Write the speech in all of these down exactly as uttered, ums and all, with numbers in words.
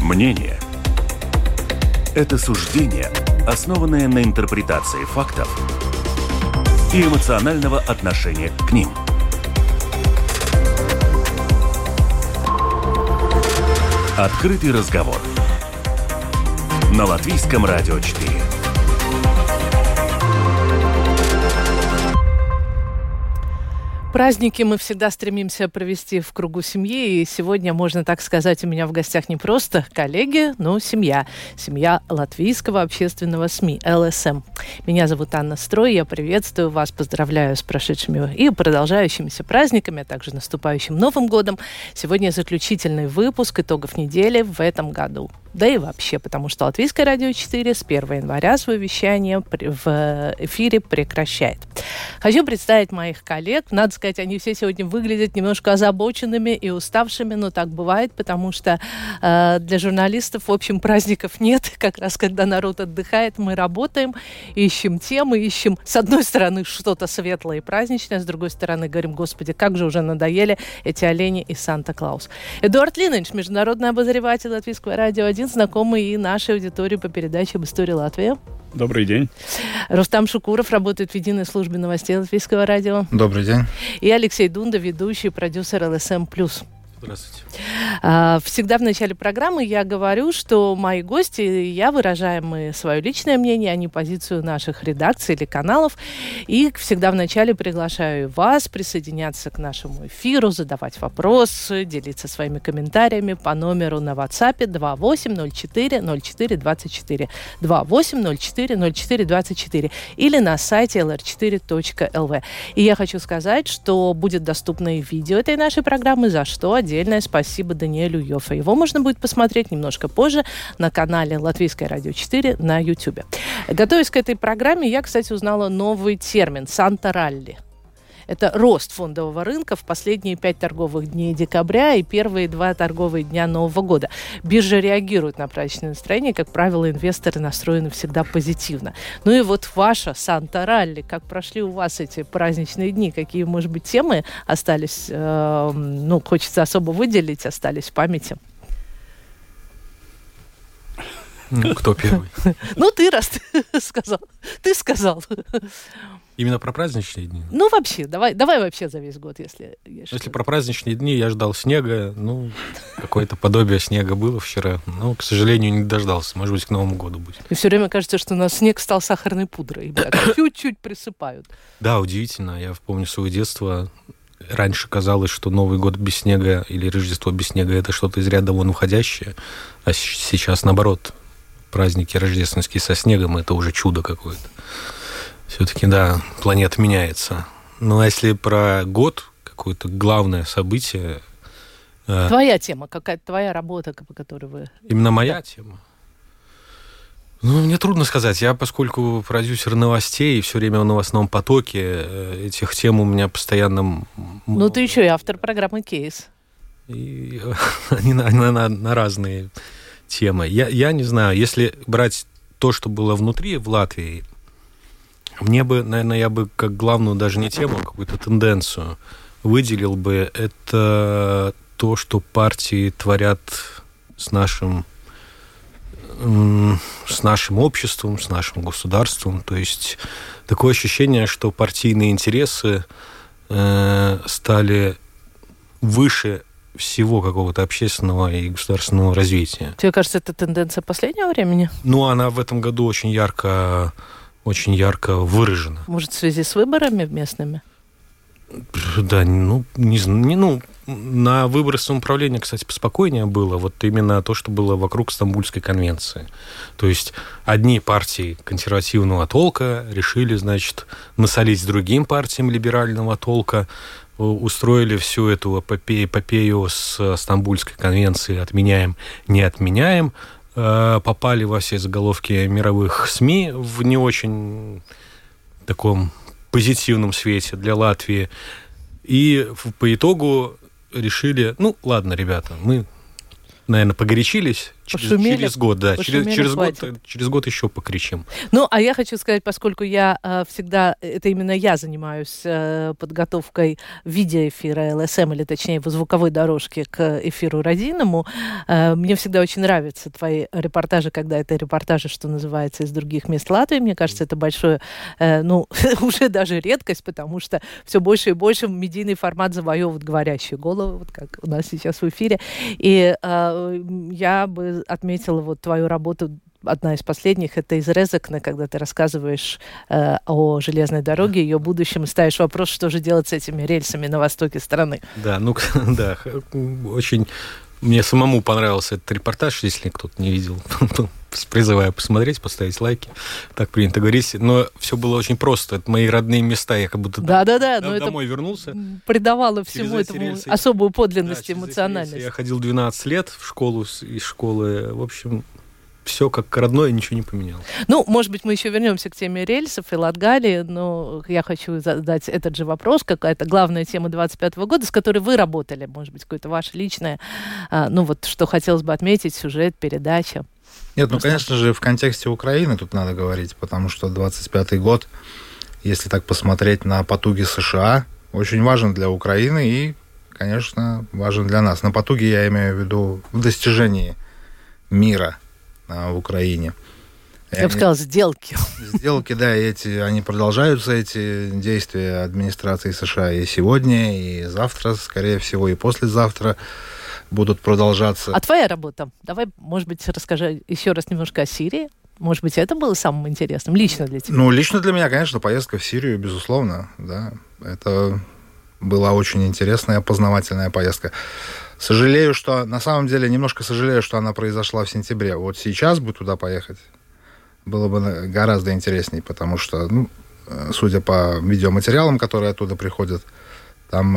Мнение – это суждение, основанное на интерпретации фактов и эмоционального отношения к ним. Открытый разговор на Латвийском радио четыре. Праздники мы всегда стремимся провести в кругу семьи, и сегодня, можно так сказать, у меня в гостях не просто коллеги, но семья. Семья Латвийского общественного СМИ эл эс эм. Меня зовут Анна Строй, я приветствую вас, поздравляю с прошедшими и продолжающимися праздниками, а также наступающим Новым годом. Сегодня заключительный выпуск итогов недели в этом году. Да и вообще, потому что Латвийское радио четыре с первого января свое вещание в эфире прекращает. Хочу представить моих коллег. Надо сказать, они все сегодня выглядят немножко озабоченными и уставшими, но так бывает, потому что э, для журналистов, в общем, праздников нет. Как раз когда народ отдыхает, мы работаем, ищем темы, ищем, с одной стороны, что-то светлое и праздничное, с другой стороны, говорим, господи, как же уже надоели эти олени и Санта-Клаус. Эдуард Линович, международный обозреватель Латвийского радио один, знакомый и нашей аудитории по передаче об истории Латвии. Добрый день. Рустам Шукуров работает в единой службе новостей Латвийского радио. Добрый день. И Алексей Дунда, ведущий и продюсер эл эс эм плюс. Здравствуйте. Всегда в начале программы я говорю, что мои гости и я выражаем мы свое личное мнение, а не позицию наших редакций или каналов. И всегда в начале приглашаю вас присоединяться к нашему эфиру, задавать вопросы, делиться своими комментариями по номеру на WhatsApp два восемь ноль четыре ноль четыре двадцать четыре, два восемь ноль четыре ноль четыре двадцать четыре или на сайте эл эр четыре точка эл ви. И я хочу сказать, что будет доступно и видео этой нашей программы, за что отдельное спасибо Даниэлю Йоффе. Его можно будет посмотреть немножко позже на канале Латвийское радио четыре на YouTube. Готовясь к этой программе, я, кстати, узнала новый термин «Санта-ралли». Это рост фондового рынка в последние пять торговых дней декабря и первые два торговые дня Нового года. Биржа реагирует на праздничное настроение. Как правило, инвесторы настроены всегда позитивно. Ну и вот ваша Санта-ралли. Как прошли у вас эти праздничные дни? Какие, может быть, темы остались, э, ну, хочется особо выделить, остались в памяти? Ну, кто первый? Ну, ты, раз ты сказал. Ты сказал. Именно про праздничные дни? Ну, вообще, давай, давай вообще за весь год, если... Если про праздничные дни, я ждал снега. Ну, какое-то подобие снега было вчера. Но, к сожалению, не дождался. Может быть, к Новому году будет. И все время кажется, что у нас снег стал сахарной пудрой. Так чуть-чуть присыпают. Да, удивительно. Я помню свое детство. Раньше казалось, что Новый год без снега или Рождество без снега — это что-то из ряда вон уходящее. А сейчас, наоборот, праздники рождественские со снегом — это уже чудо какое-то. Все-таки, да, планета меняется. Ну, а если про год, какое-то главное событие... Твоя тема, какая-то твоя работа, по которой вы... Именно моя да. тема? Ну, мне трудно сказать. Я, поскольку продюсер новостей, и все время в новостном потоке, этих тем у меня постоянно... Ну, ты еще и автор программы «Кейс». И они на, на, на разные темы. Я, я не знаю, если брать то, что было внутри в Латвии, мне бы, наверное, я бы как главную даже не тему, а какую-то тенденцию выделил бы. Это то, что партии творят с нашим, с нашим обществом, с нашим государством. То есть такое ощущение, что партийные интересы э, стали выше всего какого-то общественного и государственного развития. Тебе кажется, это тенденция последнего времени? Ну, она в этом году очень ярко... очень ярко выражено. Может, в связи с выборами местными? Да, ну, не, не, ну, на выборы самоуправления, кстати, поспокойнее было. Вот именно то, что было вокруг Стамбульской конвенции. То есть одни партии консервативного толка решили, значит, насолить другим партиям либерального толка, устроили всю эту эпопею, эпопею с Стамбульской конвенцией «отменяем, не отменяем», попали во все заголовки мировых СМИ в не очень таком позитивном свете для Латвии. И по итогу решили, ну, ладно, ребята, мы наверное, погорячились. Через, через год, да. Через, через, год, через год еще покричим. Ну, а я хочу сказать, поскольку я э, всегда, это именно я занимаюсь э, подготовкой видеоэфира эл эс эм, или точнее его звуковой дорожки к эфиру родийному, э, мне всегда очень нравятся твои репортажи, когда это репортажи, что называется, из других мест Латвии. Мне кажется, это большое, э, ну, уже даже редкость, потому что все больше и больше медийный формат завоевывает говорящие головы, вот как у нас сейчас в эфире. И э, я бы отметила вот твою работу, одна из последних, это из Резекне, когда ты рассказываешь э, о железной дороге, ее будущем, и ставишь вопрос, что же делать с этими рельсами на востоке страны. Да, ну, да, очень... Мне самому понравился этот репортаж, если кто-то не видел, призываю посмотреть, поставить лайки, так принято говорить. Но все было очень просто. Это мои родные места, я как будто да, да, да, дом, домой вернулся. Придавало всему этому рельсы, особую подлинность и да, эмоциональность. Я ходил двенадцать лет в школу, из школы, в общем... Все как родное, ничего не поменялось. Ну, может быть, мы еще вернемся к теме рельсов и Латгалии, но я хочу задать этот же вопрос. Какая-то главная тема двадцать пятого года, с которой вы работали, может быть, какое-то ваше личное, ну вот, что хотелось бы отметить, сюжет, передача. Нет, ну, конечно же, в контексте Украины тут надо говорить, потому что двадцать пятый год, если так посмотреть на потуги США, очень важен для Украины и, конечно, важен для нас. На потуги я имею в виду в достижении мира в Украине. Я бы сказал, сделки. Сделки, да, эти, они продолжаются, эти действия администрации США и сегодня, и завтра, скорее всего, и послезавтра будут продолжаться. А твоя работа? Давай, может быть, расскажи еще раз немножко о Сирии. Может быть, это было самым интересным лично для тебя? Ну, лично для меня, конечно, поездка в Сирию, безусловно, да. Это была очень интересная, познавательная поездка. Сожалею, что... На самом деле, немножко сожалею, что она произошла в сентябре. Вот сейчас бы туда поехать было бы гораздо интересней, потому что, ну, судя по видеоматериалам, которые оттуда приходят, там,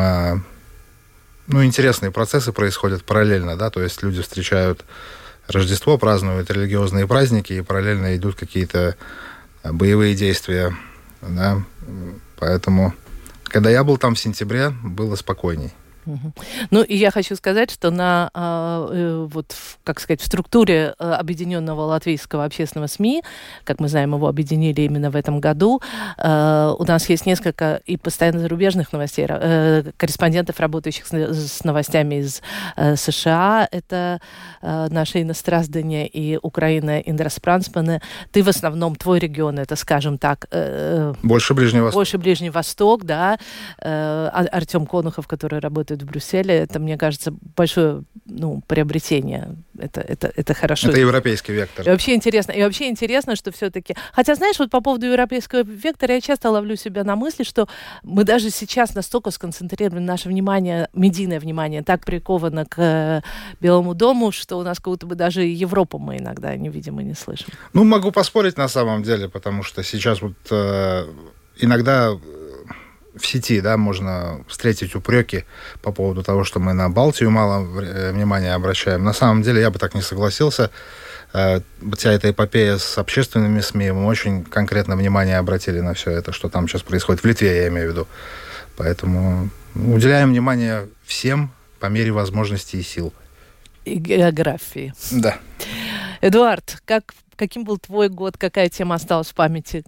ну, интересные процессы происходят параллельно, да, то есть люди встречают Рождество, празднуют религиозные праздники, и параллельно идут какие-то боевые действия, да, поэтому, когда я был там в сентябре, было спокойней. Ну, и я хочу сказать, что на, э, вот, как сказать, в структуре Объединенного Латвийского общественного СМИ, как мы знаем, его объединили именно в этом году, э, у нас есть несколько и постоянно зарубежных новостей, э, корреспондентов, работающих с, с новостями из э, США. Это э, наши иностраздания и Украина Индроспранспаны. Ты в основном, твой регион, это, скажем так... Э, больше Ближний Восток. Больше Ближний Восток, да. Э, Артем Конухов, который работает в Брюсселе, это, мне кажется, большое, ну, приобретение. Это, это, это хорошо. Это европейский вектор. И вообще интересно, и вообще интересно, что все-таки... Хотя, знаешь, вот по поводу европейского вектора я часто ловлю себя на мысли, что мы даже сейчас настолько сконцентрированы, наше внимание, медийное внимание, так приковано к Белому дому, что у нас как будто бы даже Европу мы иногда не видим и не слышим. Ну, могу поспорить на самом деле, потому что сейчас вот э, иногда... в сети, да, можно встретить упреки по поводу того, что мы на Балтию мало внимания обращаем. На самом деле я бы так не согласился. Вся эта эпопея с общественными СМИ, мы очень конкретно внимание обратили на все это, что там сейчас происходит. В Литве, я имею в виду. Поэтому уделяем внимание всем по мере возможностей и сил. И географии. Да. Эдуард, как, каким был твой год? Какая тема осталась в памяти?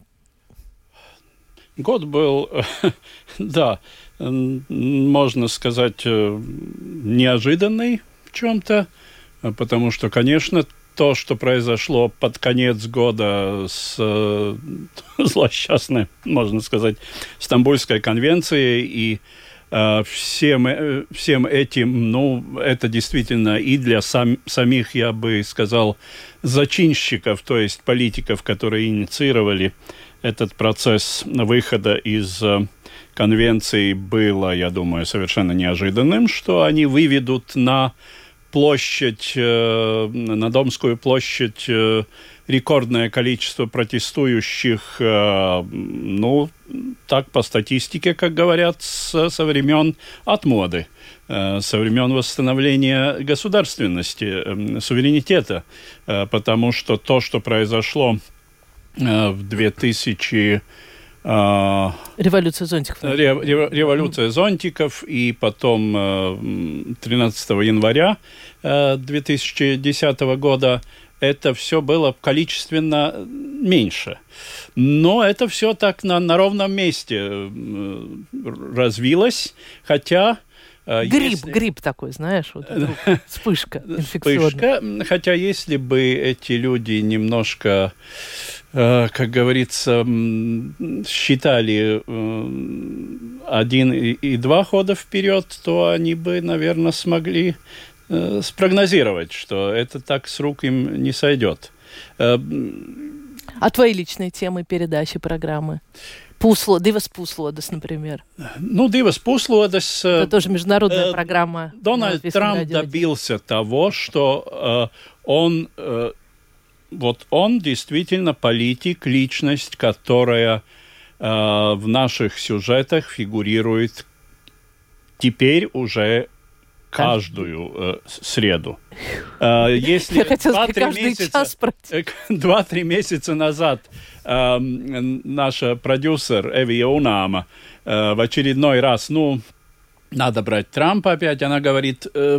Год был, да, можно сказать, неожиданный в чем-то, потому что, конечно, то, что произошло под конец года с злосчастной, можно сказать, Стамбульской конвенцией и всем, всем этим, ну, это действительно и для сам, самих, я бы сказал, зачинщиков, то есть политиков, которые инициировали этот процесс выхода из конвенции, было, я думаю, совершенно неожиданным, что они выведут на площадь, на Домскую площадь рекордное количество протестующих, ну, так по статистике, как говорят, со, со времен отмоды, со времен восстановления государственности, суверенитета, потому что то, что произошло в две тысячи Революция зонтиков. Революция зонтиков, и потом тринадцатого января две тысячи десятого года это все было количественно меньше. Но это все так на, на ровном месте развилось, хотя... Грипп, если... грипп такой, знаешь, вот вспышка инфекционная. Вспышка, хотя если бы эти люди немножко, как говорится, считали один и два хода вперед, то они бы, наверное, смогли спрогнозировать, что это так с рук им не сойдет. А твои личные темы передачи программы? Пусло, Дивас Пуслодас, например. Ну, Дивас Пуслодас... Это тоже международная э, программа. Дональд Трамп радио. добился того, что э, он... Э, вот он действительно политик, личность, которая э, в наших сюжетах фигурирует теперь уже каждую э, среду. Э, если Я хотела сказать, каждый месяца, час пройти. Два-три месяца назад э, наша продюсер Эви Унама э, в очередной раз, ну, надо брать Трампа опять, она говорит... Э,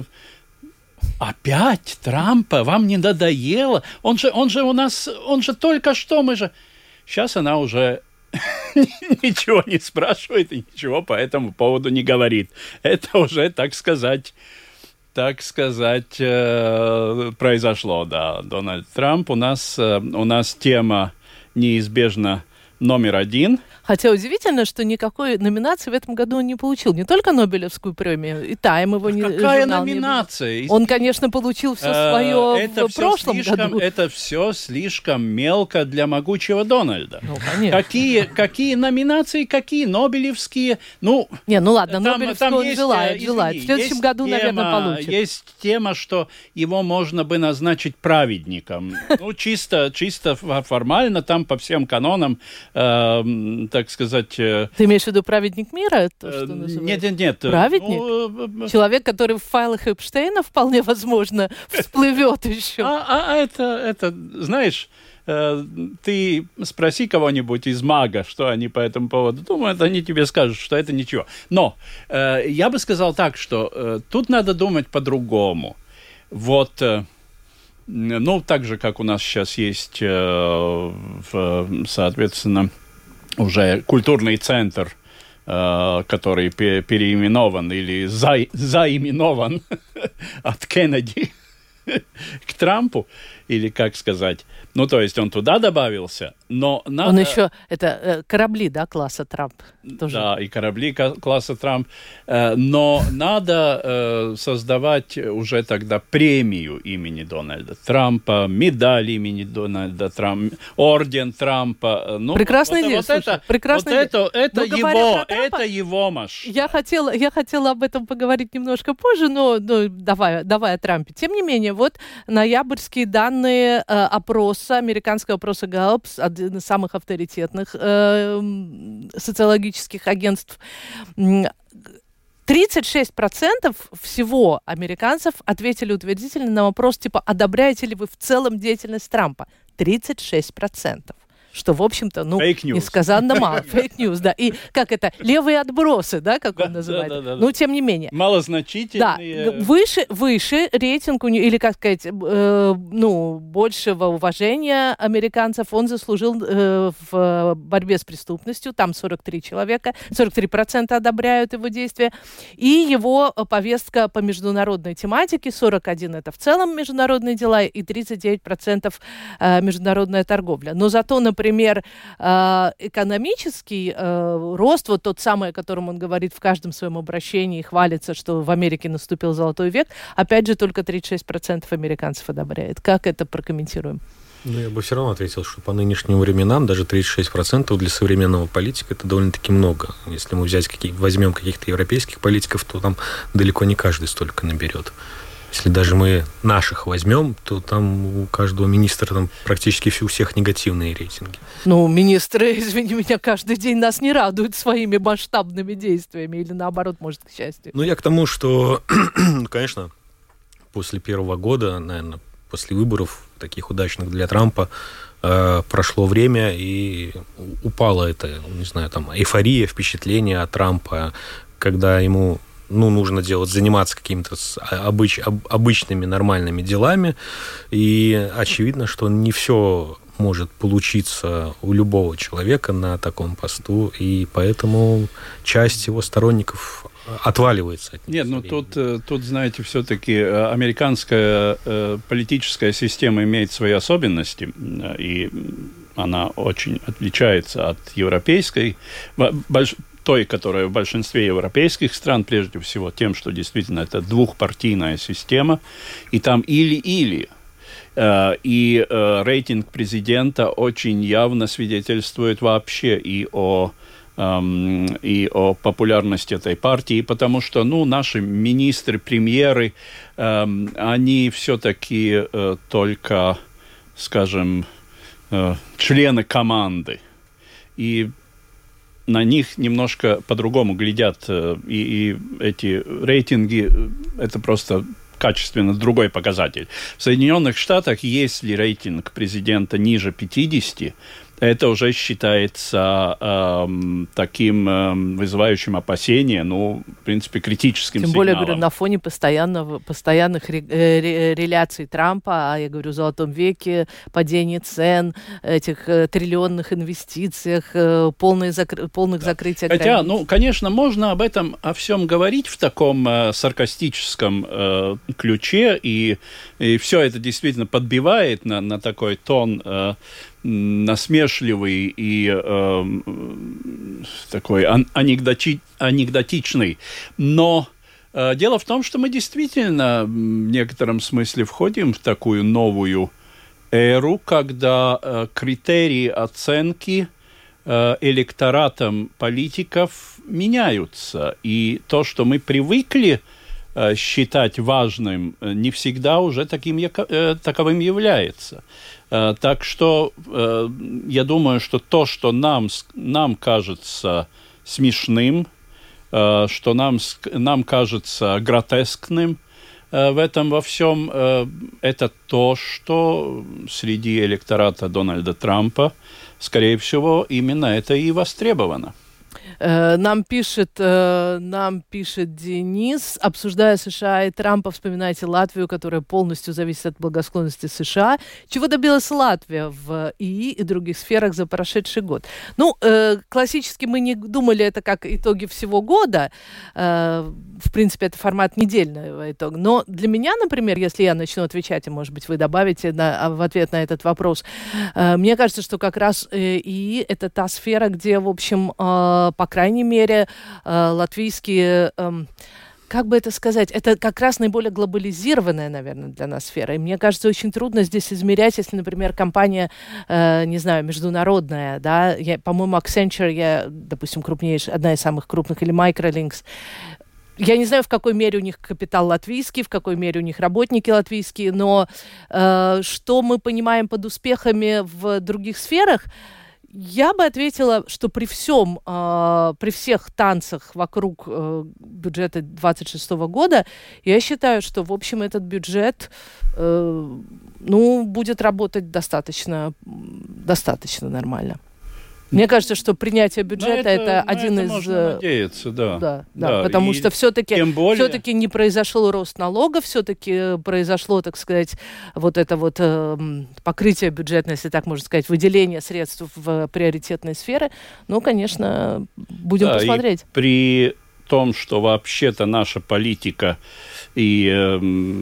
Опять Трампа? Вам не надоело? Он же, он же у нас, он же только что, мы же... Сейчас она уже ничего не спрашивает и ничего по этому поводу не говорит. Это уже, так сказать, так сказать, произошло, да. Дональд Трамп, у нас, у нас тема неизбежно номер один. Хотя удивительно, что никакой номинации в этом году он не получил. Не только Нобелевскую премию, и Тайм его не... Какая номинация? Не... Он, конечно, получил все свое это в прошлом слишком, году. Это все слишком мелко для могучего Дональда. Ну, конечно. Какие, какие номинации, какие Нобелевские? Ну, не, ну ладно, там, Нобелевскую там он есть, желает, извини, желает. В следующем году, тема, наверное, получит. Есть тема, что его можно бы назначить праведником. Ну, чисто, чисто формально, там по всем канонам, э, так сказать... Ты имеешь в виду праведник мира? То, что нет, нет, нет. Праведник? Ну, человек, который в файлах Эпштейна вполне возможно всплывет еще. А, а это, это, знаешь, э, ты спроси кого-нибудь из МАГА, что они по этому поводу думают, они тебе скажут, что это ничего. Но э, я бы сказал так, что э, тут надо думать по-другому. Вот... Э, ну, так же, как у нас сейчас есть, э, в, соответственно, уже культурный центр, э, который пе- переименован или за- заименован от Кеннеди к Трампу, или как сказать. Ну, то есть он туда добавился, но надо... Он еще, это э, корабли, да, класса Трамп? Тоже. Да, и корабли класса Трамп. Э, но надо э, создавать уже тогда премию имени Дональда Трампа, медаль имени Дональда Трампа, орден Трампа. Ну, прекрасная вот, идея, вот слушай, это, прекрасная вот идея. это, это но его, Трампа, это его машина. Я хотела, я хотела об этом поговорить немножко позже, но ну, давай, давай о Трампе. Тем не менее, вот ноябрьские данные э, опроса, американского опроса Gallup, один из самых авторитетных э, социологических агентств, тридцать шесть процентов всего американцев ответили утвердительно на вопрос, типа, одобряете ли вы в целом деятельность Трампа? тридцать шесть процентов. Что, в общем-то, ну, несказанно мало. Фейк-ньюс, да. И как это, левые отбросы, да, как он называет. Да, да, да, ну, тем не менее. Малозначительные. Да, выше, выше рейтинг, или, как сказать, э, ну, большего уважения американцев он заслужил э, в борьбе с преступностью. Там сорок три человека, сорок три процента одобряют его действия. И его повестка по международной тематике, сорок один процент это в целом международные дела, и тридцать девять процентов э, международная торговля. Но зато, например, Например, экономический рост, вот тот самый, о котором он говорит в каждом своем обращении, хвалится, что в Америке наступил золотой век, опять же, только тридцать шесть процентов американцев одобряет. Как это прокомментируем? Ну, я бы все равно ответил, что по нынешним временам даже тридцать шесть процентов для современного политика это довольно-таки много. Если мы взять какие, возьмем каких-то европейских политиков, то там далеко не каждый столько наберет. Если даже мы наших возьмем, то там у каждого министра там практически у всех негативные рейтинги. Ну, министры, извини меня, каждый день нас не радуют своими масштабными действиями. Или наоборот, может, к счастью. Ну, я к тому, что, конечно, после первого года, наверное, после выборов, таких удачных для Трампа, прошло время, и упала эта, не знаю, там, эйфория, впечатление от Трампа, когда ему, ну, нужно делать, заниматься какими-то обыч, обычными нормальными делами, и очевидно, что не все может получиться у любого человека на таком посту, и поэтому часть его сторонников отваливается от него. Нет, ну тут, тут, знаете, все-таки американская э, политическая система имеет свои особенности, и она очень отличается от европейской, больш, той, которая в большинстве европейских стран, прежде всего, тем, что действительно это двухпартийная система, и там или-или. И э, рейтинг президента очень явно свидетельствует вообще и о, эм, и о популярности этой партии, потому что, ну, наши министры, премьеры, эм, они все-таки э, только, скажем, э, члены команды. И на них немножко по-другому глядят. Э, и, и эти рейтинги, это просто качественно другой показатель. В Соединенных Штатах, если рейтинг президента ниже пятидесяти, это уже считается эм, таким эм, вызывающим опасения, ну, в принципе, критическим Тем сигналом. более, говорю, на фоне постоянного, постоянных ре, ре, реляций Трампа, а я говорю, в Золотом веке, падение цен, этих э, триллионных инвестициях, э, полные закры, полных да. закрытия Хотя, границ. ну, конечно, можно об этом, о всем говорить в таком э, саркастическом э, ключе, и, и все это действительно подбивает на, на такой тон э, насмешливый и э, такой анекдоти, анекдотичный. Но э, дело в том, что мы действительно в некотором смысле входим в такую новую эру, когда э, критерии оценки э, электоратом политиков меняются. И то, что мы привыкли э, считать важным, не всегда уже таким, э, таковым является. Так что э, я думаю, что то, что нам, нам кажется смешным, э, что нам, нам кажется гротескным э, в этом во всем, э, это то, что среди электората Дональда Трампа, скорее всего, именно это и востребовано. Нам пишет, нам пишет Денис, обсуждая США и Трампа, вспоминайте Латвию, которая полностью зависит от благосклонности США. Чего добилась Латвия в ИИ и других сферах за прошедший год? Ну, классически мы не думали это как итоги всего года. В принципе, это формат недельного итога. Но для меня, например, если я начну отвечать, и, может быть, вы добавите на, в ответ на этот вопрос, мне кажется, что как раз ИИ — это та сфера, где, в общем, по крайней мере, латвийские, как бы это сказать, это как раз наиболее глобализированная, наверное, для нас сфера. И мне кажется, очень трудно здесь измерять, если, например, компания, не знаю, международная, да, я, по-моему, Accenture, я, допустим, крупнейшая, одна из самых крупных, или Microlinks. Я не знаю, в какой мере у них капитал латвийский, в какой мере у них работники латвийские, но э, что мы понимаем под успехами в других сферах, я бы ответила, что при всем, э, при всех танцах вокруг э, бюджета двадцать шестого года, я считаю, что, в общем, этот бюджет, э, ну, будет работать достаточно, достаточно нормально. Мне кажется, что принятие бюджета это, это один это из... Можно надеяться, да. Да, да, да. потому И что все-таки, более... все-таки не произошел рост налогов, все-таки произошло, так сказать, вот это вот э, покрытие бюджетное, если так можно сказать, выделение средств в приоритетные сферы. Ну, конечно, будем да, посмотреть. И при том, что вообще-то наша политика и э,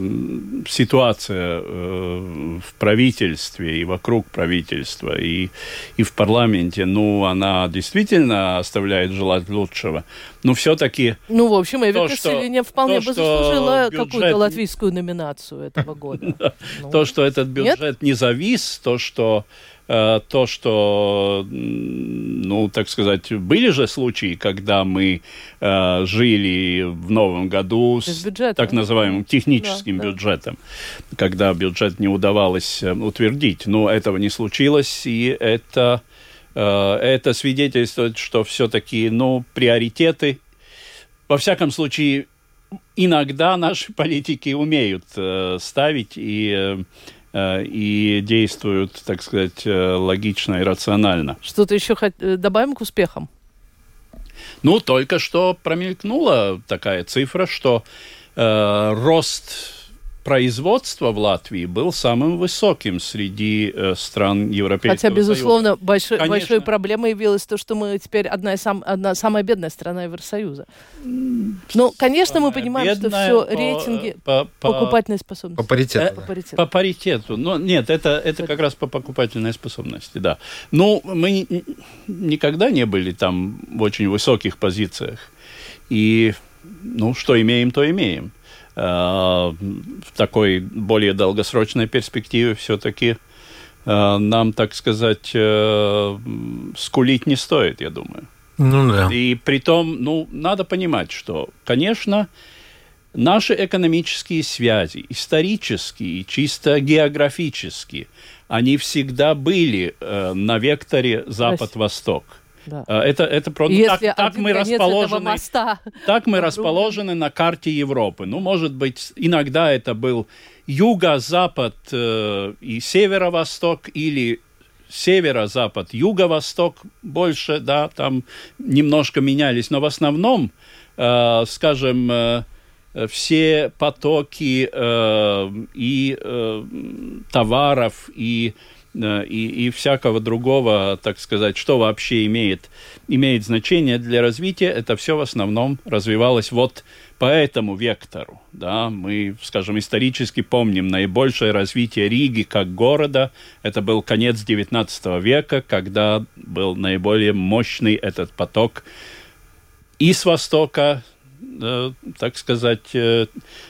ситуация э, в правительстве и вокруг правительства и, и в парламенте, ну, она действительно оставляет желать лучшего. Но все-таки... Ну, в общем, Эвика то, Силиня вполне то, бы заслужила бюджет... какую-то латвийскую номинацию этого года. То, что этот бюджет не завис, то, что то, что, ну, так сказать, были же случаи, когда мы э, жили в новом году с бюджета, так называемым техническим да, бюджетом, да. когда бюджет не удавалось утвердить. Но этого не случилось, и это, э, это свидетельствует, что все-таки, ну, приоритеты, во всяком случае, иногда наши политики умеют э, ставить, и, э, и действуют, так сказать, логично и рационально. Что-то еще хот... добавим к успехам? Ну, только что промелькнула такая цифра, что э, рост производства в Латвии был самым высоким среди э, стран Европейского Хотя, безусловно, Союза. большой, большой проблемой явилось то, что мы теперь одна, из сам, одна самая бедная страна Евросоюза. Ну, конечно, мы понимаем, что все по, рейтинги по, по, покупательной способности. По паритету. Э, по паритету. По паритету. Но нет, это, это как раз по покупательной способности, да. Ну, мы никогда не были там в очень высоких позициях. И, ну, что имеем, то имеем. В такой более долгосрочной перспективе все-таки нам, так сказать, скулить не стоит, я думаю. Ну да. И притом, ну, надо понимать, что, конечно, наши экономические связи, исторические и чисто географические, они всегда были на векторе Запад-Восток. Да. Это, это просто Если так, так мы расположены, моста, так мы расположены на карте Европы. Ну, может быть, иногда это был юго-запад э, и северо-восток, или северо-запад, юго-восток больше, да, там немножко менялись, но в основном, э, скажем, э, все потоки э, и э, товаров, и И, и всякого другого, так сказать, что вообще имеет, имеет значение для развития, это все в основном развивалось вот по этому вектору. Да? Мы, скажем, исторически помним наибольшее развитие Риги как города. Это был конец девятнадцатого века, когда был наиболее мощный этот поток и с востока, э, так сказать, э,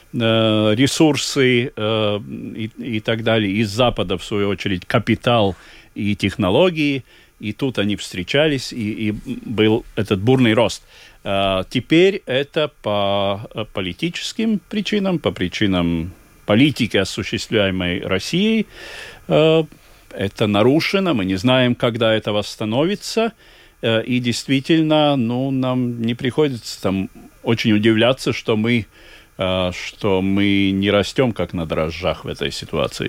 ресурсы э, и, и так далее, из Запада, в свою очередь, капитал и технологии, и тут они встречались, и, и был этот бурный рост. А теперь это по политическим причинам, по причинам политики, осуществляемой Россией, э, это нарушено, мы не знаем, когда это восстановится, э, и действительно, ну, нам не приходится там очень удивляться, что мы что мы не растем, как на дрожжах в этой ситуации?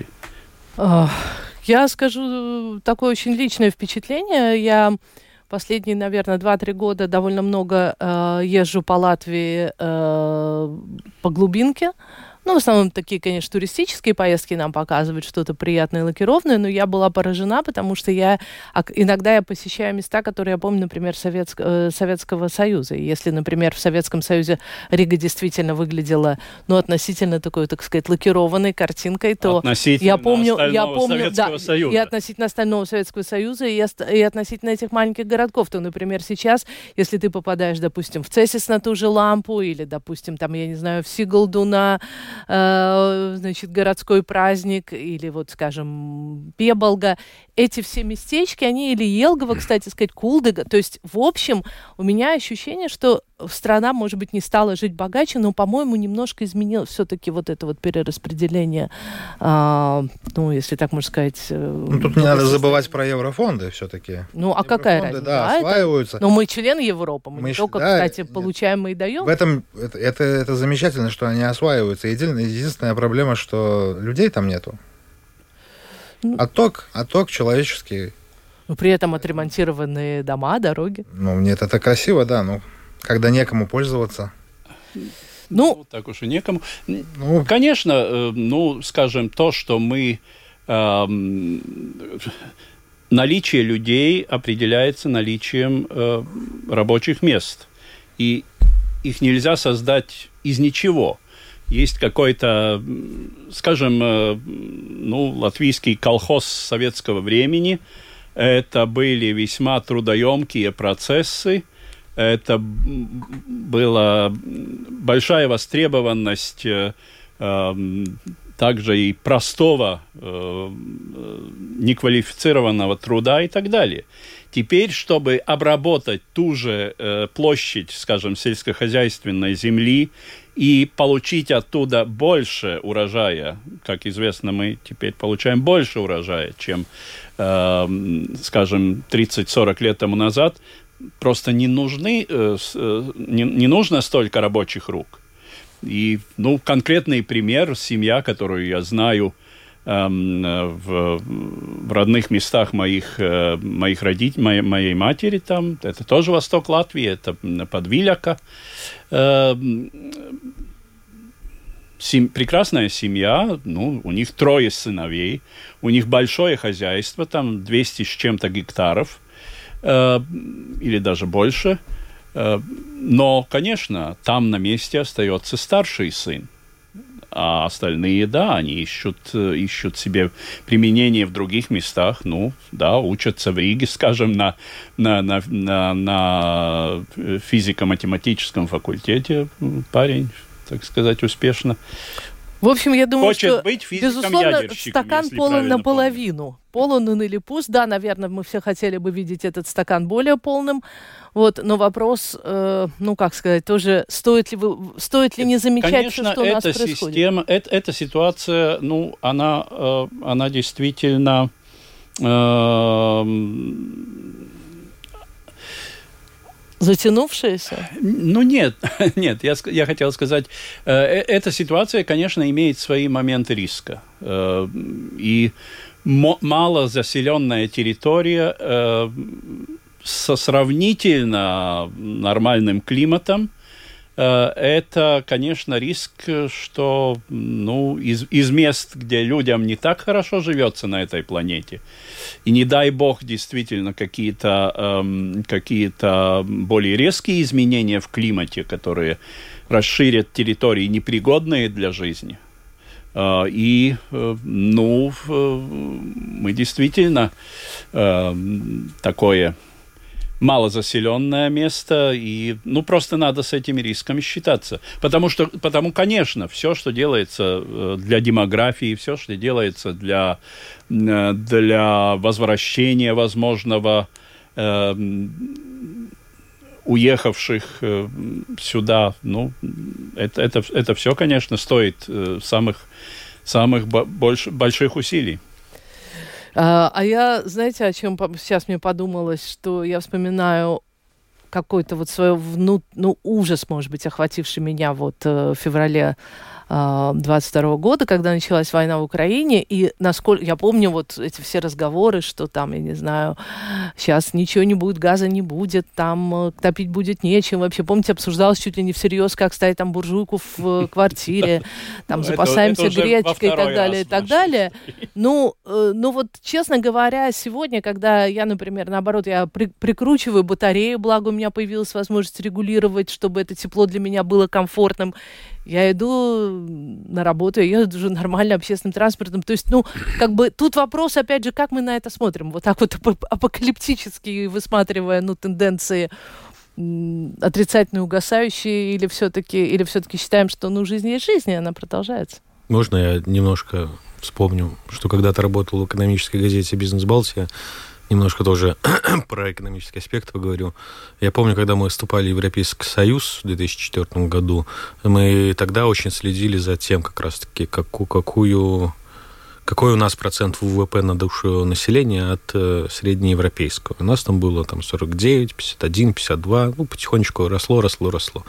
Я скажу такое очень личное впечатление. Я последние, наверное, два-три года довольно много э, езжу по Латвии э, по глубинке. Ну, в основном такие, конечно, туристические поездки нам показывают что-то приятное, лакированное, но я была поражена, потому что я иногда я посещаю места, которые я помню, например, Советск, э, Советского Союза. И если, например, в Советском Союзе Рига действительно выглядела, ну, относительно такой, так сказать, лакированной картинкой, то я помню, я помню, да, Союза. И относительно остального Советского Союза, и, и относительно этих маленьких городков, то, например, сейчас, если ты попадаешь, допустим, в Цесис на ту же лампу, или, допустим, там, я не знаю, в Сигалду на значит, городской праздник, или вот, скажем, Пеболга, эти все местечки, они, или Елгово, кстати сказать, Кулдыга, то есть, в общем, у меня ощущение, что страна, может быть, не стала жить богаче, но, по-моему, немножко изменилось все-таки вот это вот перераспределение, а, ну, если так можно сказать. Ну, тут не надо забывать про еврофонды все-таки. Ну, а какая разница? Да, да, осваиваются. Это... Но мы члены Европы, мы, мы не только, да, кстати, нет, получаем и даем. В этом, это, это, это замечательно, что они осваиваются. Единственная, единственная проблема, что людей там нету. Отток, отток человеческий. Но при этом отремонтированные дома, дороги. Ну, нет, это красиво, да, но когда некому пользоваться. Ну, ну так уж и некому. Ну, конечно, э, ну, скажем, то, что мы... Э, наличие людей определяется наличием э, рабочих мест. И их нельзя создать из ничего. Есть какой-то, скажем, ну, латвийский колхоз советского времени. Это были весьма трудоемкие процессы. Это была большая востребованность э, э, также и простого, э, неквалифицированного труда и так далее. Теперь, чтобы обработать ту же э, площадь, скажем, сельскохозяйственной земли, и получить оттуда больше урожая. Как известно, мы теперь получаем больше урожая, чем, э, скажем, тридцать-сорок лет тому назад. Просто не нужны, э, не, не нужно столько рабочих рук. И, ну, конкретный пример, семья, которую я знаю, в, в родных местах моих, моих родителей, моей, моей матери там. Это тоже восток Латвии, это Подвиляка. Сем, прекрасная семья, ну, у них трое сыновей, у них большое хозяйство, там двести с чем-то гектаров, э, или даже больше. Э, но, конечно, там на месте остается старший сын. А остальные, да, они ищут, ищут себе применение в других местах. Ну, да, учатся в Риге, скажем, на, на, на, на, на физико-математическом факультете парень, так сказать, успешно. В общем, я думаю, Хочет что, быть безусловно, стакан полон наполовину. Полон он или пуст. Да, наверное, мы все хотели бы видеть этот стакан более полным. Вот, но вопрос, э, ну, как сказать, тоже, стоит ли, вы, стоит ли не замечать, конечно, что у нас происходит? Система, это, эта ситуация, ну, она, э, она действительно... Э, Затянувшаяся? Ну, нет, нет, я, я хотел сказать, э, эта ситуация, конечно, имеет свои моменты риска. Э, и мо- малозаселенная территория э, со сравнительно нормальным климатом, э, это, конечно, риск, что ну, из, из мест, где людям не так хорошо живется на этой планете, и не дай бог действительно какие-то, эм, какие-то более резкие изменения в климате, которые расширят территории, непригодные для жизни. Э, и, э, ну, э, мы действительно э, такое малозаселенное место, и, ну, просто надо с этими рисками считаться. Потому что, потому, конечно, все, что делается для демографии, все, что делается для, для возвращения возможного э, уехавших э, сюда, ну, это, это, это все, конечно, стоит э, самых, самых больш, больших усилий. А, а я, знаете, о чем сейчас мне подумалось, что я вспоминаю какой-то вот свой вну, ну, ужас, может быть, охвативший меня вот э, в феврале двадцать второго года, когда началась война в Украине, и насколько я помню вот эти все разговоры, что там, я не знаю, сейчас ничего не будет, газа не будет, там топить будет нечем. Вообще, помните, обсуждалось чуть ли не всерьез, как ставить там буржуйку в квартире, там запасаемся гречкой и так далее, и так далее. Ну, ну вот, честно говоря, сегодня, когда я, например, наоборот, я при, прикручиваю батарею, благо у меня появилась возможность регулировать, чтобы это тепло для меня было комфортным, я иду на работу, я езжу уже нормально общественным транспортом. То есть, ну, как бы тут вопрос, опять же, как мы на это смотрим. Вот так вот апокалиптически высматривая, ну, тенденции отрицательные, угасающие, или все-таки, или все-таки считаем, что, ну, жизнь есть жизнь, и она продолжается. Можно я немножко вспомню, что когда-то работал в экономической газете «Бизнес Балтия», немножко тоже про экономический аспект поговорю. Я помню, когда мы вступали в Европейский Союз в две тысячи четвёртом году, мы тогда очень следили за тем, как раз-таки, какую, какую, какой у нас процент ВВП на душу населения от э, среднеевропейского. У нас там было там, сорок девять, пятьдесят один, пятьдесят два, ну, потихонечку росло, росло, росло.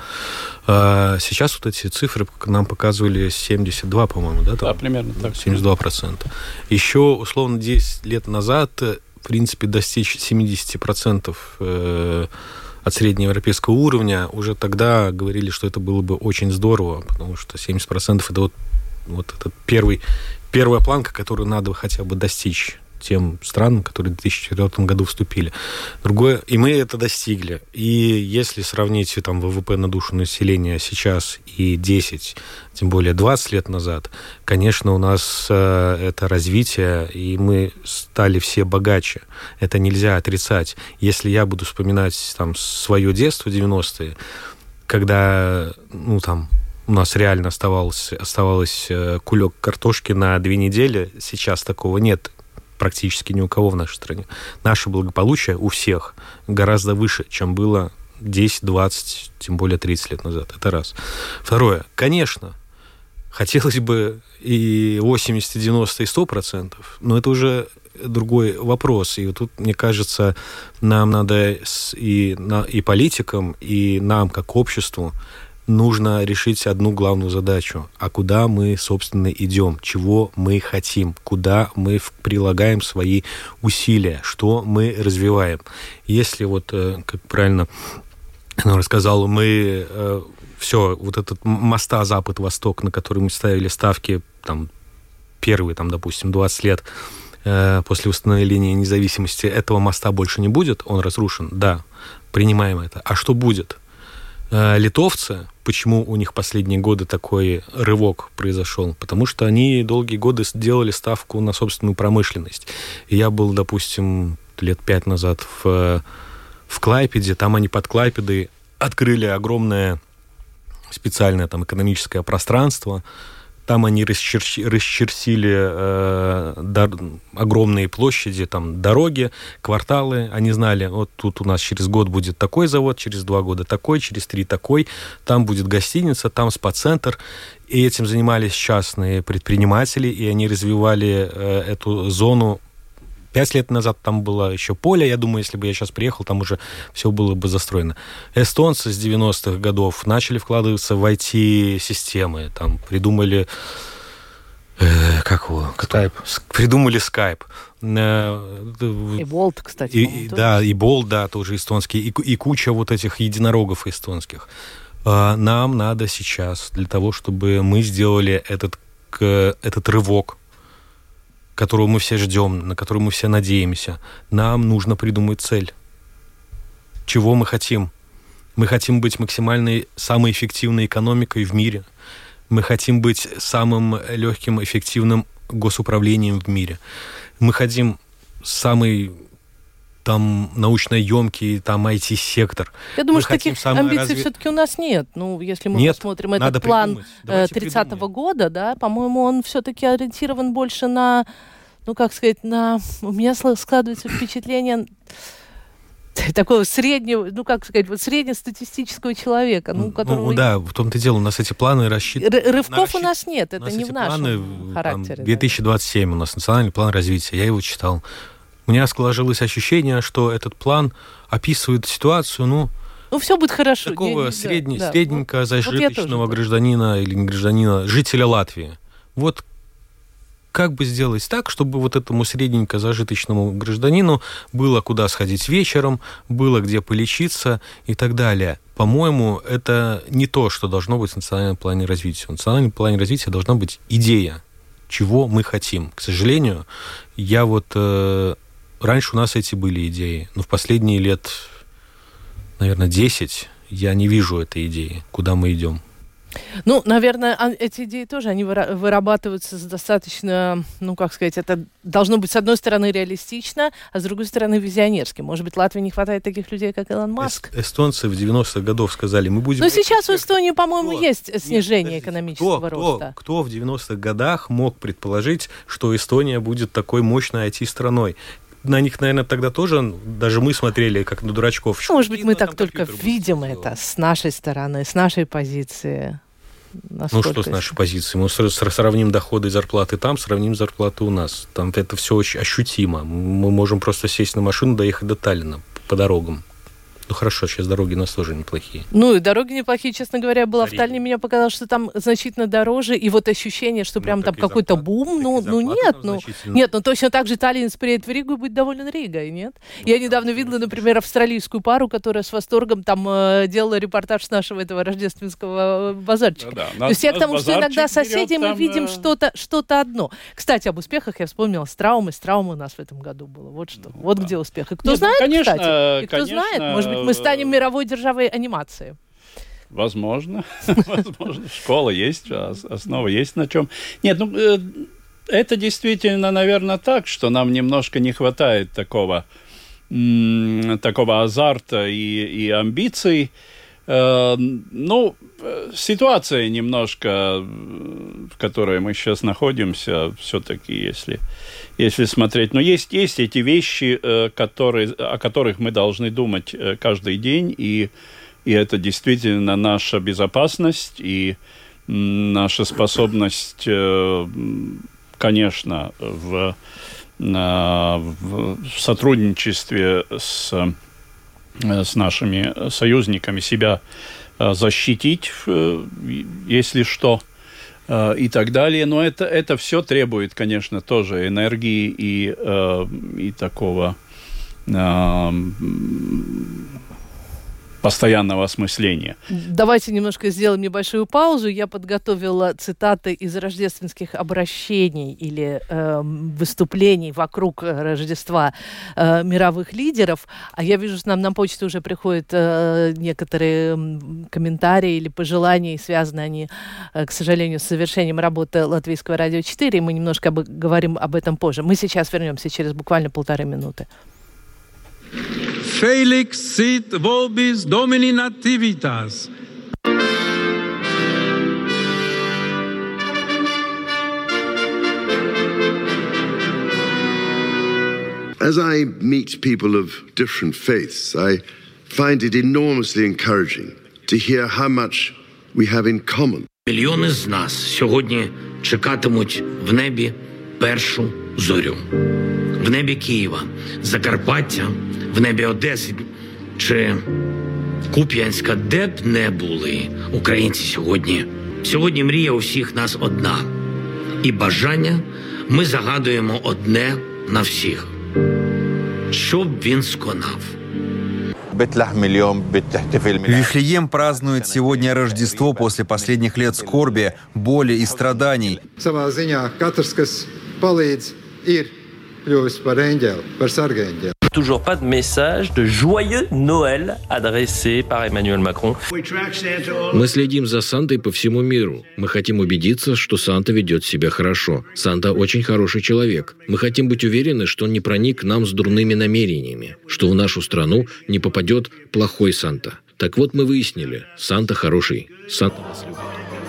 А сейчас вот эти цифры нам показывали семьдесят два, по-моему, да? Там? Да, примерно так. семьдесят два процента. Еще, условно, десять лет назад... в принципе, достичь семьдесят процентов э, от среднеевропейского уровня, уже тогда говорили, что это было бы очень здорово, потому что семьдесят процентов это вот, вот этот первый, первая планка, которую надо хотя бы достичь тем странам, которые в две тысячи четвёртом году вступили. Другое, и мы это достигли. И если сравнить там ВВП на душу населения сейчас и десять, тем более двадцать лет назад, конечно, у нас э, это развитие, и мы стали все богаче. Это нельзя отрицать. Если я буду вспоминать там свое детство, девяностые, когда, ну, там, у нас реально оставалось, оставалось кулек картошки на две недели, сейчас такого нет практически ни у кого в нашей стране. Наше благополучие у всех гораздо выше, чем было десять, двадцать, тем более тридцать лет назад. Это раз. Второе. Конечно, хотелось бы и восемьдесят, и девяносто, и сто процентов, но это уже другой вопрос. И вот тут, мне кажется, нам надо и, и политикам, и нам, как обществу, нужно решить одну главную задачу. А куда мы, собственно, идем? Чего мы хотим? Куда мы прилагаем свои усилия? Что мы развиваем? Если вот, как правильно рассказал, мы все, вот этот моста Запад-Восток, на который мы ставили ставки, там, первые, там, допустим, двадцать лет после установления независимости, этого моста больше не будет, он разрушен, да, принимаем это. А что будет? Литовцы, почему у них последние годы такой рывок произошел? Потому что они долгие годы сделали ставку на собственную промышленность. И я был, допустим, лет пять назад в, в Клайпеде, там они под Клайпедой открыли огромное специальное там экономическое пространство. Там они расчерчи, расчертили э, дор, огромные площади, там дороги, кварталы. Они знали, вот тут у нас через год будет такой завод, через два года такой, через три такой. Там будет гостиница, там спа-центр. И этим занимались частные предприниматели, и они развивали э, эту зону. Пять лет назад там было еще поле. Я думаю, если бы я сейчас приехал, там уже все было бы застроено. Эстонцы с девяностых годов начали вкладываться в ай ти-системы. Там придумали... Э, как его? Skype. Придумали Skype. И Болт, кстати. И, да, и Болт, да, тоже эстонский. И, и куча вот этих единорогов эстонских. Нам надо сейчас, для того, чтобы мы сделали этот, этот рывок, которого мы все ждем, на которую мы все надеемся, нам нужно придумать цель. Чего мы хотим? Мы хотим быть максимальной, самой эффективной экономикой в мире. Мы хотим быть самым легким, эффективным госуправлением в мире. Мы хотим самый там научно-емкий, там ай ти-сектор. Я думаю, мы что таких амбиций разви... все-таки у нас нет. Ну, если мы нет, посмотрим этот план тридцатого года, да, по-моему, он все-таки ориентирован больше на, ну, как сказать, на... У меня складывается впечатление такого среднего, ну, как сказать, вот среднестатистического человека, ну, которого... Ну, да, в том-то и дело, у нас эти планы рассчитаны... Рывков рассчит... у нас нет, это не в нашем планы, характере. Там, две тысячи двадцать семь да. У нас национальный план развития, я его читал. У меня сложилось ощущение, что этот план описывает ситуацию, ну... Ну, все будет хорошо. Такого не, средне, да, средненько вот, зажиточного вот гражданина или не гражданина, жителя Латвии. Вот как бы сделать так, чтобы вот этому средненько зажиточному гражданину было куда сходить вечером, было где полечиться и так далее. По-моему, это не то, что должно быть в национальном плане развития. В национальном плане развития должна быть идея, чего мы хотим. К сожалению, я вот... Э, раньше у нас эти были идеи, но в последние лет, наверное, десять я не вижу этой идеи, куда мы идем. Ну, наверное, эти идеи тоже, они вырабатываются достаточно, ну, как сказать, это должно быть, с одной стороны, реалистично, а с другой стороны, визионерски. Может быть, Латвии не хватает таких людей, как Илон Маск? Эстонцы в девяностых годах сказали, мы будем... Но сейчас в Эстонии, по-моему, кто? есть снижение Нет, экономического кто, роста. Кто, кто в девяностых годах мог предположить, что Эстония будет такой мощной ай ти-страной? На них, наверное, тогда тоже, даже мы смотрели, как на дурачков. Может быть, мы так только видим это с нашей стороны, с нашей позиции. Насколько ну, что с нашей позиции? Мы сравним доходы и зарплаты там, сравним зарплаты у нас. Там это все очень ощутимо. Мы можем просто сесть на машину, доехать до Таллина по дорогам. Ну, хорошо, сейчас дороги у нас тоже неплохие. Ну, и дороги неплохие, честно говоря, была в Таллине. Мне показалось, что там значительно дороже. И вот ощущение, что ну, прям там какой-то зарплат, бум. Ну, ну нет, ну, нет, ну точно так же Таллин приедет в Ригу и будет доволен Ригой, нет? Ну, Я недавно видела, например, австралийскую пару, которая с восторгом там э, делала репортаж с нашего этого рождественского базарчика. Да, да. То есть я к тому, что иногда соседи мы там, видим э... что-то, что-то одно. Кстати, об успехах я вспомнила с Траумой. С Траумой у нас в этом году было. Вот что. Ну, вот да. где успех. И кто нет, знает, ну, конечно, кстати? И кто конечно, знает, может быть, мы станем мировой державой анимации. Возможно. Возможно. Школа есть, основа есть на чем. Нет, ну, это действительно, наверное, так, что нам немножко не хватает такого, такого азарта и, и амбиций. Ну, ситуация немножко, в которой мы сейчас находимся, все-таки, если, если смотреть, но есть, есть эти вещи, которые, о которых мы должны думать каждый день, и, и это действительно наша безопасность и наша способность, конечно, в, в сотрудничестве с... с нашими союзниками себя защитить, если что, и так далее. Но это, это все требует, конечно, тоже энергии и, и такого постоянного осмысления. Давайте немножко сделаем небольшую паузу. Я подготовила цитаты из рождественских обращений или э, выступлений вокруг Рождества э, мировых лидеров. А я вижу, что нам на почту уже приходят э, некоторые комментарии или пожелания, связаны они, э, к сожалению, с завершением работы Латвийского радио четыре. И мы немножко об, говорим об этом позже. Мы сейчас вернемся через буквально полторы минуты. Felix sit vobis domini nativitas. As I meet people of different faiths, I find it enormously encouraging to hear how much we have in common. Мільйони з нас сьогодні чекатимуть в небі першу зорю. В небі Києва, Закарпаття, в небі Одеси чи Куп'янська, де б не були українці сьогодні. Сьогодні мрія усіх нас одна. І бажання ми загадуємо одне на всіх. Щоб він сконав. Вифлеем празднует сегодня Рождество после последних лет скорби, боли и страданий. Toujours pas de message de joyeux Noël adressé par Emmanuel Macron. Мы следим за Сантой по всему миру. Мы хотим убедиться, что Санта ведет себя хорошо. Санта очень хороший человек. Мы хотим быть уверены, что он не проник к нам с дурными намерениями, что в нашу страну не попадет плохой Санта. Так вот, мы выяснили, Санта хороший. Санта нас любит.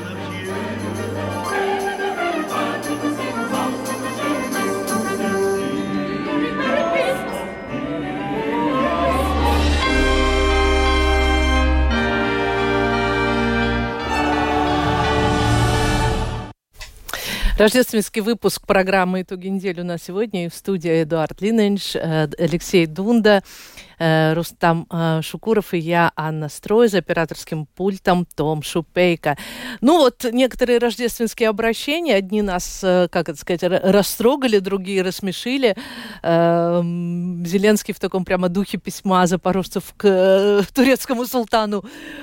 Рождественский выпуск программы «Итоги недели» у нас сегодня. И в студии Эдуард Лининш, Алексей Дунда, Рустам Шукуров и я, Анна Строй, за операторским пультом Том Шупейко. Ну вот, некоторые рождественские обращения, одни нас, как это сказать, растрогали, другие рассмешили. Зеленский в таком прямо духе письма запорожцев к турецкому султану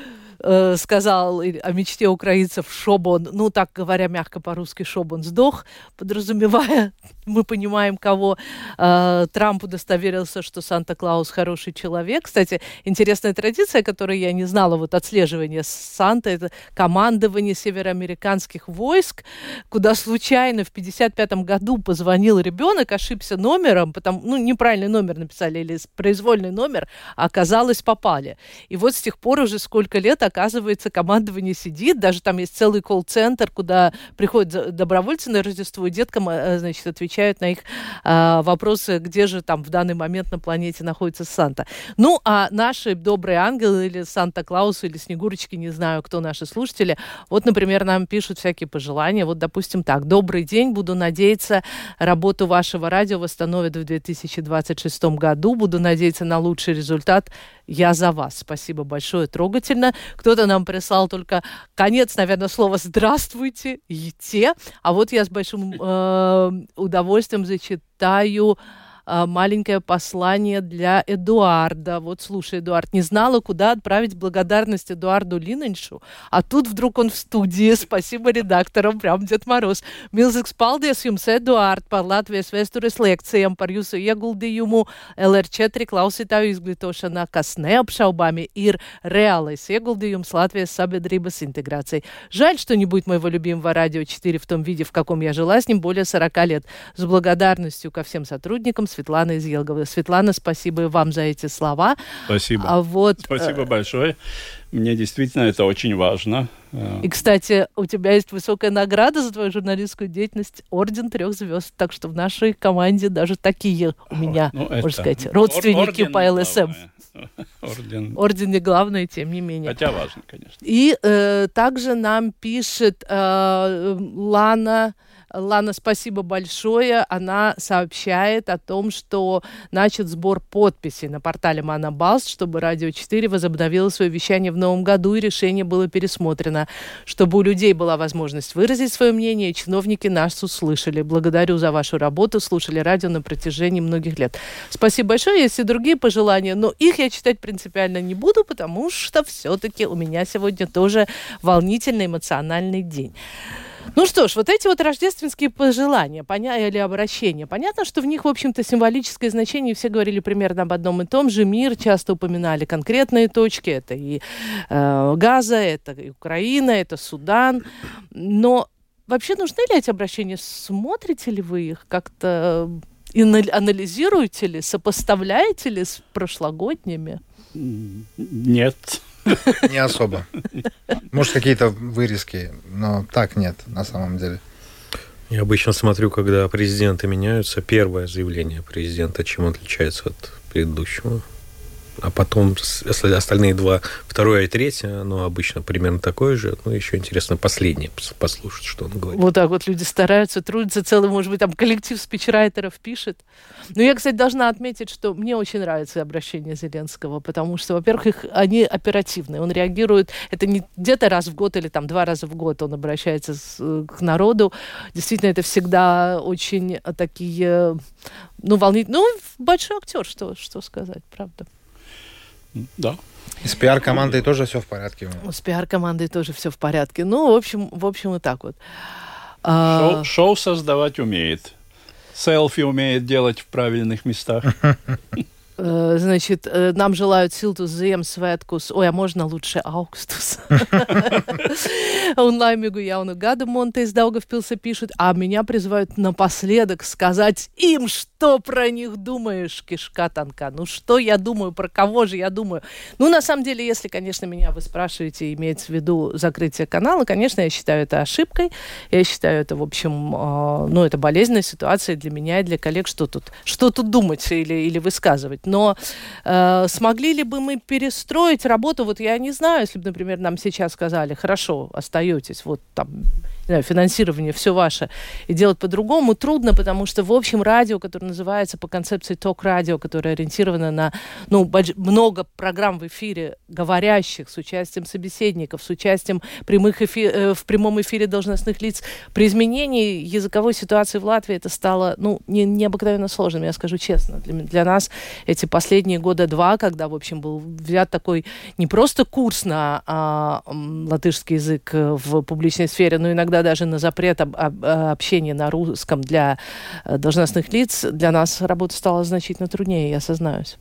сказал о мечте украинцев, чтобы он, ну так говоря мягко по-русски, чтобы он сдох, подразумевая, мы понимаем, кого. Трамп удостоверился, что Санта-Клаус хороший человек. Кстати, интересная традиция, которую я не знала, вот отслеживание Санта, это командование североамериканских войск, куда случайно в пятьдесят пятом году позвонил ребенок, ошибся номером, потому, ну, неправильный номер написали, или произвольный номер, а оказалось, попали. И вот с тех пор уже сколько лет, оказывается, командование сидит, даже там есть целый колл-центр, куда приходят добровольцы на Рождество, и деткам, значит, отвечают на их а, вопросы, где же там в данный момент на планете находится Санта. Ну, а наши добрые ангелы или Санта-Клаус, или Снегурочки, не знаю, кто наши слушатели, вот, например, нам пишут всякие пожелания. Вот, допустим, так. Добрый день, буду надеяться, работу вашего радио восстановят в две тысячи двадцать шестом году. Буду надеяться на лучший результат. Я за вас. Спасибо большое, трогательно. Кто-то нам прислал только конец, наверное, слова «здравствуйте», «ете». А вот я с большим э, удовольствием зачитаю маленькое послание для Эдуарда. Вот, слушай, Эдуард, не знала, куда отправить благодарность Эдуарду Лининшу, а тут вдруг он в студии. Спасибо редакторам, прям Дед Мороз. Milzīgs paldies jums, Eduard, par Latvijas vēstures lekcijām, par jūsu ieguldījumu эл эр четыре klausītāju izglītošanā, kas neapšaubāmi ir reālais ieguldījums Латвijas sabiedrības интеграции. Жаль, что не будет моего любимого радио четыре в том виде, в каком я жила с ним более сорока лет. С благодарностью ко всем сотрудникам, Светлана из Елговы. Светлана, спасибо вам за эти слова. Спасибо. А вот, спасибо э... большое. Мне действительно это очень важно. И, кстати, у тебя есть высокая награда за твою журналистскую деятельность, орден трех звезд. Так что в нашей команде даже такие у меня, ну, можно сказать, родственники Ор- по эл эс эм. Орден. Орден не главное, тем не менее. Хотя важно, конечно. И э, также нам пишет э, Лана Лана, спасибо большое. Она сообщает о том, что начат сбор подписей на портале Манабалс, чтобы Радио четыре возобновило свое вещание в новом году, и решение было пересмотрено, чтобы у людей была возможность выразить свое мнение, и чиновники нас услышали. Благодарю за вашу работу, слушали радио на протяжении многих лет. Спасибо большое. Есть и другие пожелания, но их я читать принципиально не буду, потому что все-таки у меня сегодня тоже волнительный эмоциональный день. Ну что ж, вот эти вот рождественские пожелания поня... или обращения. Понятно, что в них, в общем-то, символическое значение. Все говорили примерно об одном и том же. Мир, часто упоминали конкретные точки. Это и э, Газа, это и Украина, это Судан. Но вообще нужны ли эти обращения? Смотрите ли вы их как-то? Анализируете ли? Сопоставляете ли с прошлогодними? Нет. Не особо. Может, какие-то вырезки, но так нет, на самом деле. Я обычно смотрю, когда президенты меняются, первое заявление президента, чем отличается от предыдущего. А потом остальные два, второе и третье, оно обычно примерно такое же. Ну, еще интересно последнее послушать, что он говорит. Вот так вот люди стараются, трудятся, целый, может быть, там коллектив спичрайтеров пишет. Но я, кстати, должна отметить, что мне очень нравится обращение Зеленского, потому что, во-первых, их, они оперативные. Он реагирует, это не где-то раз в год или там два раза в год он обращается с, к народу. Действительно, это всегда очень такие, ну, волнительные. Ну, большой актер, что, что сказать, правда. Да. И с пиар-командой тоже все в порядке? С пиар-командой тоже все в порядке. Ну, в общем, в общем, и так вот. Шоу, шоу создавать умеет. Селфи умеет делать в правильных местах. Значит, нам желают Siltus Ziemassvētkus. Ой, а можно лучше Augstus? Un laimīgu jaunu gadu, Монте из Даугавпилса пишет. А меня призывают напоследок сказать им, что про них думаешь, кишка тонка. Ну, что я думаю, про кого же я думаю? Ну, на самом деле, если, конечно, меня вы спрашиваете, имеется в виду закрытие канала, конечно, я считаю это ошибкой. Я считаю это, в общем, э, ну, это болезненная ситуация для меня и для коллег. Что тут, что тут думать или, или высказывать? Но э, смогли ли бы мы перестроить работу? Вот я не знаю, если бы, например, нам сейчас сказали, хорошо, остаетесь, вот там, не знаю, финансирование, все ваше, и делать по-другому трудно, потому что, в общем, радио, которое называется по концепции ток-радио, которое ориентировано на, ну, больш- много программ в эфире, говорящих, с участием собеседников, с участием прямых эфи- э, в прямом эфире должностных лиц. При изменении языковой ситуации в Латвии это стало, ну, не, необыкновенно сложным, я скажу честно. Для, для нас эти последние года два, когда, в общем, был взят такой не просто курс на а, латышский язык в публичной сфере, но иногда даже на запрет об, об, общения на русском для должностных лиц, для нас работа стала значительно труднее, я сознаюсь.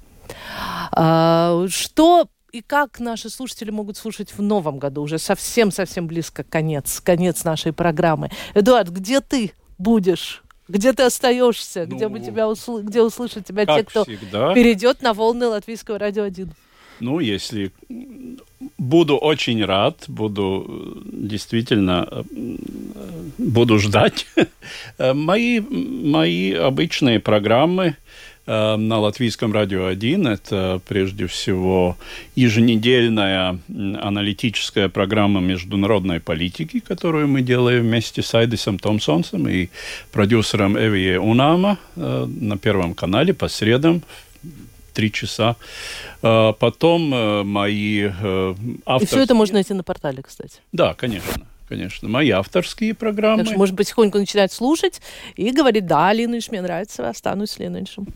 А, что и как наши слушатели могут слушать в новом году? Уже совсем-совсем близко конец, конец нашей программы. Эдуард, где ты будешь? Где ты остаешься? Ну, где мы тебя усл... где услышат тебя те, кто всегда перейдет на волны Латвийского радио один? Ну, если буду очень рад, буду действительно буду ждать. мои, мои обычные программы на Латвийском радио один. Это прежде всего еженедельная аналитическая программа международной политики, которую мы делаем вместе с Айдисом Томсонсом и продюсером Эвие Унама на Первом канале по средам три часа. Потом мои авторские... И все это можно найти на портале, кстати. Да, конечно. Конечно, мои авторские программы. Так что, может быть, потихоньку начинать слушать и говорить, да, Линныш, мне нравится, останусь с Линнышем.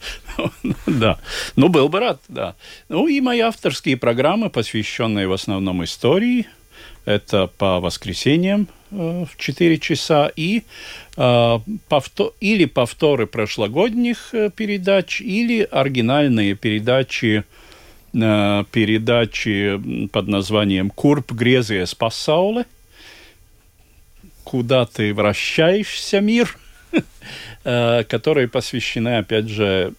Да, ну, был бы рад, да. Ну, и мои авторские программы, посвященные в основном истории, это по воскресеньям в четыре часа, и повтор, или повторы прошлогодних передач, или оригинальные передачи, передачи под названием «Курп грезиes пасауле», «Куда ты вращаешься, мир?», которые посвящены, опять же,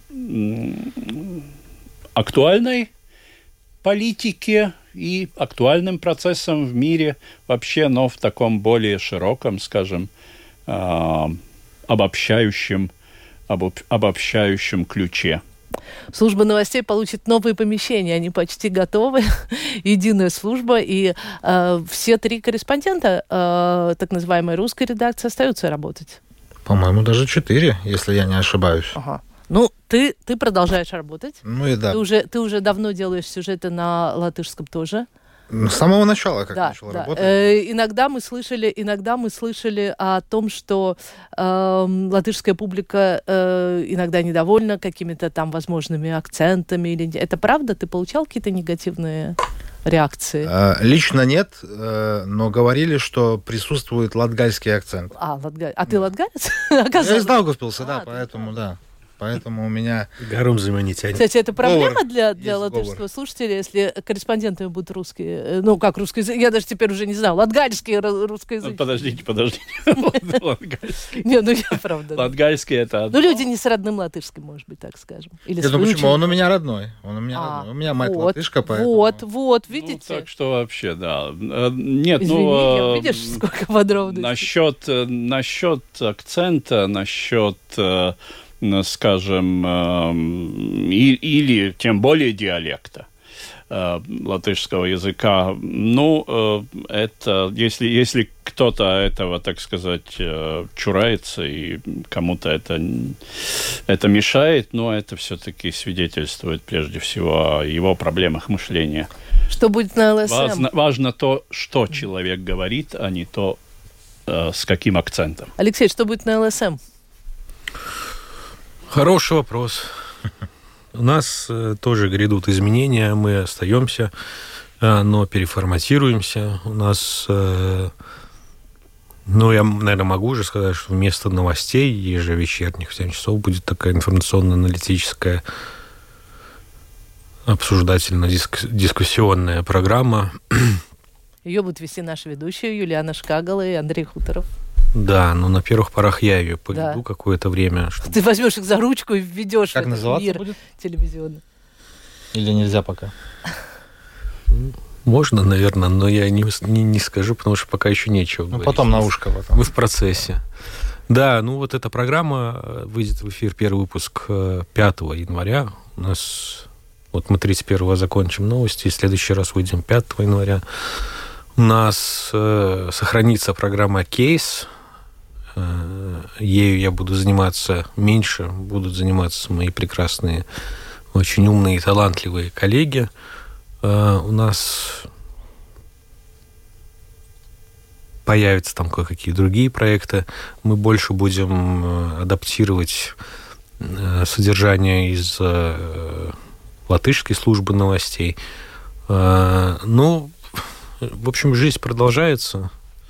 актуальной политике и актуальным процессам в мире вообще, но в таком более широком, скажем, обобщающем, обобщающем ключе. Служба новостей получит новые помещения, они почти готовы, единая служба, и э, все три корреспондента э, так называемой русской редакции остаются работать. По-моему, даже четыре, если я не ошибаюсь. Ага. Ну, ты, ты продолжаешь работать. Ну и да. Ты уже, ты уже давно делаешь сюжеты на латышском тоже. С самого начала, как да, начал да. работать. Э, иногда мы слышали, иногда мы слышали о том, что э, латышская публика э, иногда недовольна какими-то там возможными акцентами. Или... Это правда? Ты получал какие-то негативные реакции? Лично нет, но говорили, что присутствует латгальский акцент. А, латгаль... а ты латгалец? Я из Даугавпилса, да, поэтому да. Поэтому у меня... Гором заманить. Кстати, это проблема говор. для, для латышского слушателя, если корреспондентами будут русские, ну, как русскоязычные, я даже теперь уже не знаю, латгальские русскоязычные. Подождите, подождите. Латгальский. Не, ну я правда. Латгальский это... Ну, люди не с родным латышским, может быть, так скажем. Или Я думаю, почему? Он у меня родной. Он у меня а, родной. У меня мать вот, латышка, поэтому... Вот, вот, видите? Ну, так что вообще, да. Нет, Извини, ну... видишь, сколько подробностей. Насчет, насчет акцента, насчет... скажем, или тем более диалекта латышского языка. Ну, это, если, если кто-то этого, так сказать, чурается и кому-то это, это мешает, но это все-таки свидетельствует прежде всего о его проблемах мышления. Что будет на эл эс эм? Важно, важно то, что человек говорит, а не то, с каким акцентом. Алексей, что будет на эл эс эм? Хороший вопрос. У нас э, тоже грядут изменения, мы остаемся, э, но переформатируемся. У нас, э, ну, я, наверное, могу уже сказать, что вместо новостей ежевечерних в семь часов будет такая информационно-аналитическая, обсуждательно-дискуссионная программа. Ее будут вести наши ведущие Юлиана Шкагала и Андрей Хуторов. Да, но на первых порах я ее поведу да. какое-то время. Чтобы... Ты возьмешь их за ручку и введешь как в этот мир будет? Телевизионный. Или нельзя пока? Можно, наверное, но я не, не, не скажу, потому что пока еще нечего. Ну, говорить. потом на ушко. Потом. Мы в процессе. Да, ну вот эта программа выйдет в эфир, первый выпуск пятого января. У нас, вот мы тридцать первого закончим новости, и в следующий раз выйдем пятого января. У нас э, сохранится программа «Кейс». Ею я буду заниматься меньше, будут заниматься мои прекрасные, очень умные и талантливые коллеги. У нас появятся там кое-какие другие проекты. Мы больше будем адаптировать содержание из латышской службы новостей. Ну, в общем, жизнь продолжается.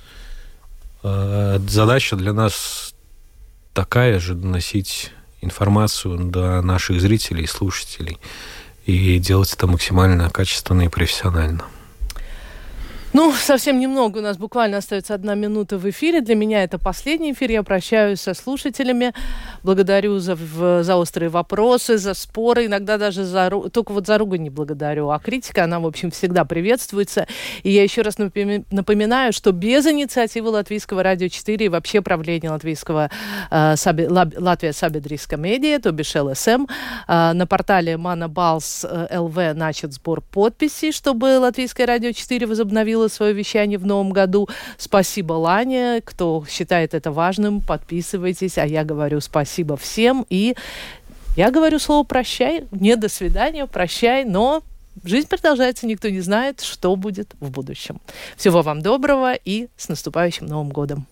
Задача для нас такая же — доносить информацию до наших зрителей и слушателей и делать это максимально качественно и профессионально. Ну, совсем немного. У нас буквально остается одна минута в эфире. Для меня это последний эфир. Я прощаюсь со слушателями. Благодарю за, в, за острые вопросы, за споры. Иногда даже за... Только вот за ругань не благодарю. А критика, она, в общем, всегда приветствуется. И я еще раз напоминаю, что без инициативы Латвийского радио четыре и вообще правления Латвийского э, Саби, Латвия Сабедрийска медиа, то бишь эл эс эм, э, на портале Манабалс точка эл ви начат сбор подписей, чтобы Латвийское радио четыре возобновило свое вещание в новом году. Спасибо, Лане. Кто считает это важным, подписывайтесь. А я говорю спасибо всем. И я говорю слово «прощай». Не «до свидания», «прощай». Но жизнь продолжается. Никто не знает, что будет в будущем. Всего вам доброго и с наступающим Новым годом.